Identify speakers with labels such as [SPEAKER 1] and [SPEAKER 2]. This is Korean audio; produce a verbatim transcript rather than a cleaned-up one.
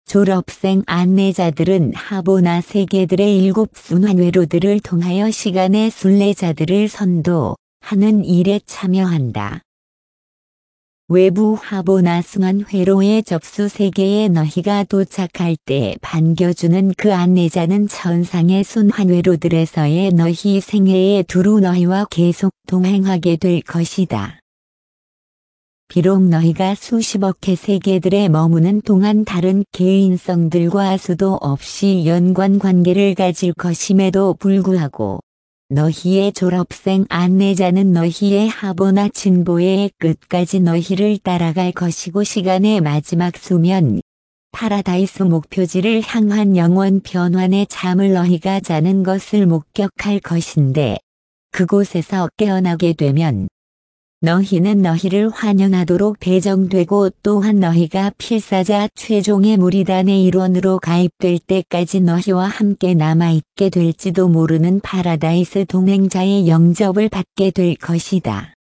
[SPEAKER 1] 졸업생 안내자들은 하보나 세계들의 일곱 순환회로들을 통하여 시간의 순례자들을 선도하는 일에 참여한다. 외부 하보나 순환회로의 접수 세계에 너희가 도착할 때 반겨주는 그 안내자는 천상의 순환회로들에서의 너희 생애에 두루 너희와 계속 동행하게 될 것이다. 비록 너희가 수십억의 세계들에 머무는 동안 다른 개인성들과 수도 없이 연관관계를 가질 것임에도 불구하고 너희의 졸업생 안내자는 너희의 하보나 진보의 끝까지 너희를 따라갈 것이고 시간의 마지막 수면, 파라다이스 목표지를 향한 영원 변환의 잠을 너희가 자는 것을 목격할 것인데 그곳에서 깨어나게 되면 너희는 너희를 환영하도록 배정되고 또한 너희가 필사자 최종의 무리단의 일원으로 가입될 때까지 너희와 함께 남아있게 될지도 모르는 파라다이스 동행자의 영접을 받게 될 것이다.